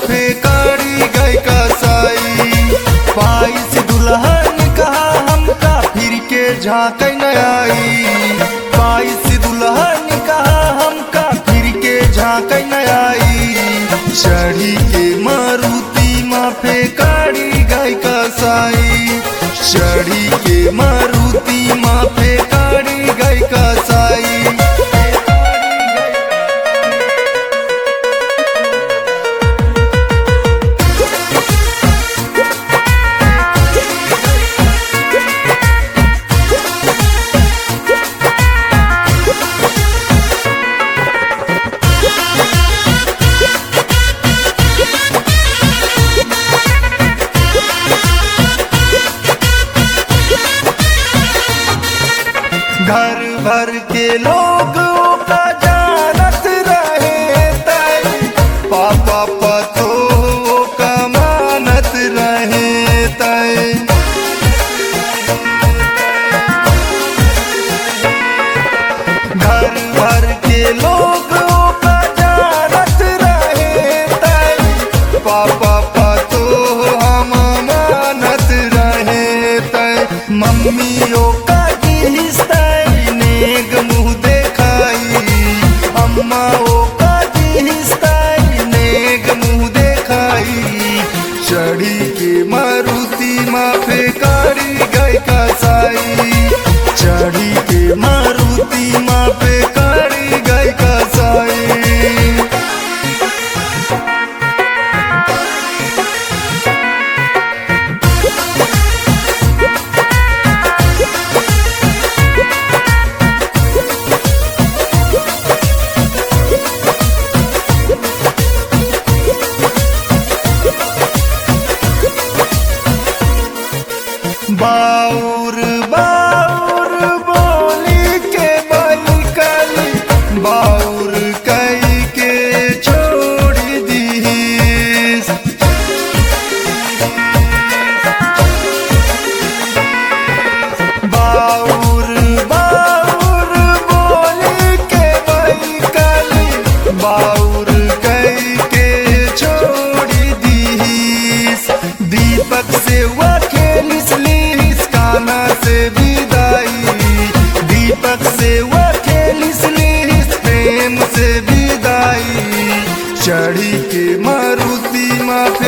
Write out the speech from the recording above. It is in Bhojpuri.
माफे काड़ी गई कसाई। पाई से दुल्हन कहा हमका फिर के झांक न आई। पाई से दुल्हन कहा हमका फिर के झांक न आई। चढ़ी के मारुति माफे काड़ी गई कसाई। चढ़ी के मारुति माफे काड़ी गई कसाई। घर भर के लोग का जानत रहे तय। पापा पतो का मानत रहे तय। घर भर के लोग का जानत रहे तय। पापा पतो हम मानत रहे तय। मम्मियों का नेग मुँह देखाई। अम्माओं का नेग मुँह देखाई। चढ़ी के मारुति माफे काड़ी गई कसाई। चढ़ी के मारुति माफे काड़ी गई कसाई। बाउर बाउर बोली के बलकली। बाउर कई के छोड़ दीस। बाउर बाउर बोली के बलकली। बाउर कई के छोड़ दीस। दीपक से काना से विदाई। दीपक से खेलिस प्रेम से विदाई। चढ़ी के मारुति माफे